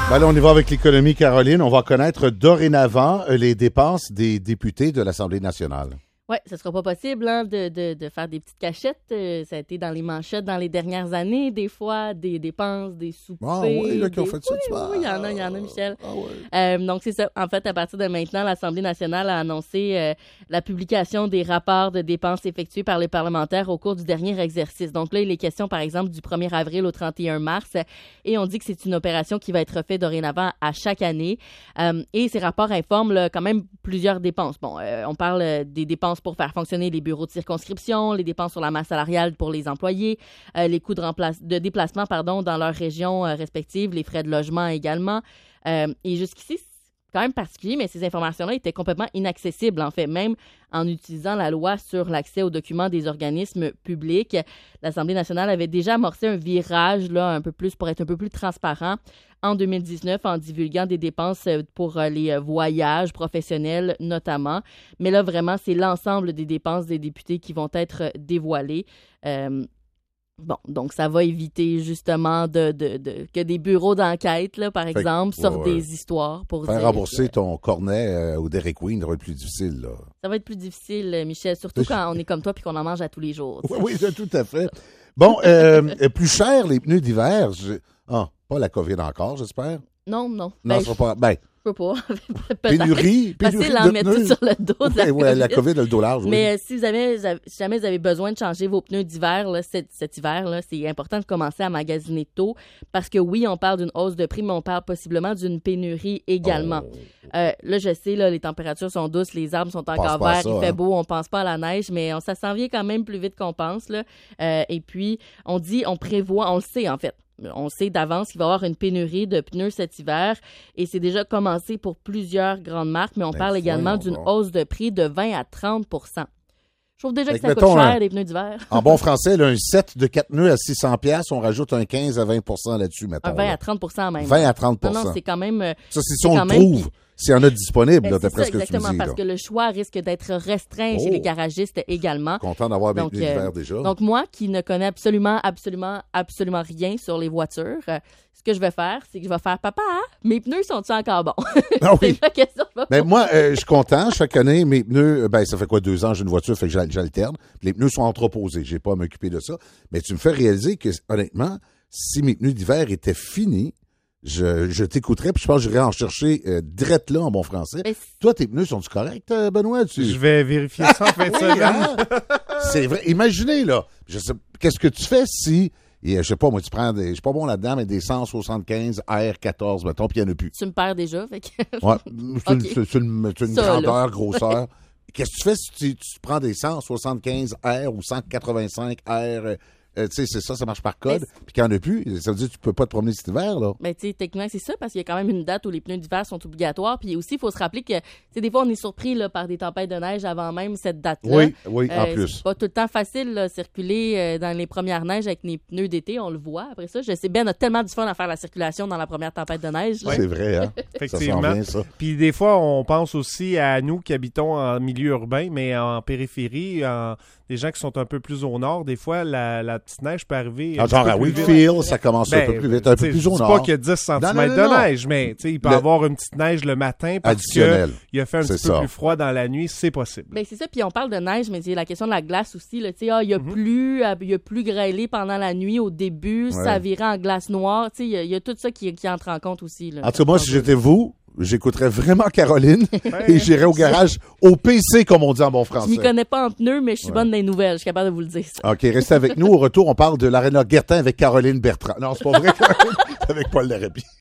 Ben là, on y va avec l'économie, Caroline. On va connaître dorénavant les dépenses des députés de l'Assemblée nationale. Oui, ce ne sera pas possible de faire des petites cachettes. Ça a été dans les manchettes dans les dernières années, des fois, des dépenses, des soupers. Ah oui, là, qui ont fait ça. Oui, il y en a, Michel. Ah ouais. Donc, c'est ça. En fait, à partir de maintenant, l'Assemblée nationale a annoncé la publication des rapports de dépenses effectués par les parlementaires au cours du dernier exercice. Donc là, il est question, par exemple, du 1er avril au 31 mars. Et on dit que c'est une opération qui va être faite dorénavant à chaque année. Et ces rapports informent là, quand même plusieurs dépenses. Bon, on parle des dépenses pour faire fonctionner les bureaux de circonscription, les dépenses sur la masse salariale pour les employés, les coûts de déplacement dans leurs régions respectives, les frais de logement également. Et jusqu'ici, c'est quand même particulier, mais ces informations-là étaient complètement inaccessibles, en fait, même en utilisant la loi sur l'accès aux documents des organismes publics. L'Assemblée nationale avait déjà amorcé un virage là, pour être un peu plus transparent en 2019 en divulguant des dépenses pour les voyages professionnels notamment. Mais là, vraiment, c'est l'ensemble des dépenses des députés qui vont être dévoilées. Bon, donc ça va éviter justement que des bureaux d'enquête, là, par exemple, sortent des histoires pour faire dire... rembourser ton cornet au Dairy Queen, ça va être plus difficile, là. Ça va être plus difficile, Michel, surtout quand on est comme toi puis qu'on en mange à tous les jours. Oui, tout à fait. Bon, plus cher les pneus d'hiver. Pas la COVID encore, j'espère? Non. Non, ce sera pas... Je peux pas. Pénurie Facile à en mettre tout sur le dos. La COVID a le dos large. Mais si jamais vous avez besoin de changer vos pneus d'hiver, là, cet hiver, là, c'est important de commencer à magasiner tôt parce que oui, on parle d'une hausse de prix, mais on parle possiblement d'une pénurie également. Là, je sais, là, les températures sont douces, les arbres sont encore verts, il fait beau, on pense pas à la neige, mais ça s'en vient quand même plus vite qu'on pense. Là. Et puis, on prévoit, on le sait en fait. On sait d'avance qu'il va y avoir une pénurie de pneus cet hiver et c'est déjà commencé pour plusieurs grandes marques, mais on parle également d'une hausse de prix de 20 à 30 %. Je trouve déjà que ça coûte cher, les pneus d'hiver. En bon français, là, un set de 4 pneus à 600$, on rajoute un 15 à 20 % là-dessus, mettons. Un 20 à 30 % même. 20 à 30 %. Non, c'est quand même... Ça, c'est si on le trouve. S'il y en a disponible, d'après ce que tu me dis. Exactement, parce que le choix risque d'être restreint chez les garagistes également. Content d'avoir mes pneus d'hiver déjà. Donc, moi, qui ne connais absolument rien sur les voitures, ce que je vais faire, c'est que je vais faire « Papa, mes pneus sont-ils encore bons? » Ah oui. C'est la question. Mais moi, je suis content. Chaque année, mes pneus, ça fait 2 ans, j'ai une voiture, fait que j'alterne. Les pneus sont entreposés. J'ai pas à m'occuper de ça. Mais tu me fais réaliser que, honnêtement, si mes pneus d'hiver étaient finis, je t'écouterais, puis je pense que j'irais en chercher direct là en bon français. Toi, tes pneus sont-tu corrects, Benoît? Je vais vérifier ça en fin de semaine. C'est vrai. Imaginez, là, qu'est-ce que tu fais si, je sais pas, moi, tu prends je suis pas bon là-dedans, mais des 175 R14, mettons, puis il n'y en a plus. Tu me perds déjà, fait que... Ouais, c'est une grandeur, grosseur. Qu'est-ce que tu fais si tu prends des 175 R ou 185 R... tu sais, c'est ça marche par code. Puis qu'il n'y en a plus, ça veut dire que tu peux pas te promener cet hiver, là. Ben, tu sais, techniquement, c'est ça, parce qu'il y a quand même une date où les pneus d'hiver sont obligatoires. Puis aussi, il faut se rappeler que, tu sais, des fois, on est surpris là, par des tempêtes de neige avant même cette date-là. Oui, en plus. C'est pas tout le temps facile, là, circuler dans les premières neiges avec les pneus d'été, on le voit. Après ça, je sais bien, on a tellement du fun à faire la circulation dans la première tempête de neige. Là. C'est vrai, hein? Effectivement. Ça s'en vient, ça. Puis des fois, on pense aussi à nous qui habitons en milieu urbain, mais en périphérie, des gens qui sont un peu plus au nord, des fois, la petite neige peut arriver. Genre à Whitfield, ça commence un peu plus vite, un peu plus au nord. Je ne dis pas qu'il y a 10 cm de neige, mais il peut y avoir une petite neige le matin parce qu'il a fait un petit peu plus froid dans la nuit, c'est possible. Ben, c'est ça, puis on parle de neige, mais c'est la question de la glace aussi. Il y a plus grêlé pendant la nuit au début, ça virait en glace noire. Il y a tout ça qui entre en compte aussi. Là. En tout cas, moi, si j'étais vous, j'écouterais vraiment Caroline et j'irais au garage au PC, comme on dit en bon français. Je m'y connais pas en pneus, mais je suis bonne dans les nouvelles. Je suis capable de vous le dire. Ça. OK, restez avec nous. Au retour, on parle de l'Arena Guertin avec Caroline Bertrand. Non, c'est pas vrai, Caroline. C'est avec Paul Larrabie.